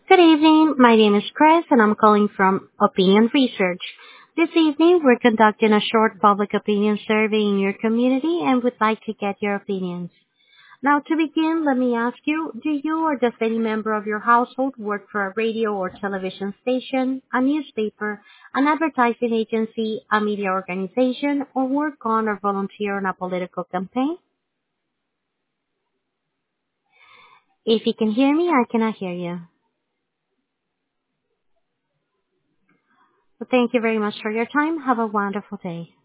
Good evening. My name is Chris, and I'm calling from Opinion Research. This evening, we're conducting a short public opinion survey in your community and would like to get your opinions. Now, to begin, let me ask you, do you or does any member of your household work for a radio or television station, a newspaper, an advertising agency, a media organization, or work on or volunteer on a political campaign? If you can hear me, I cannot hear you. Well, thank you very much for your time. Have a wonderful day.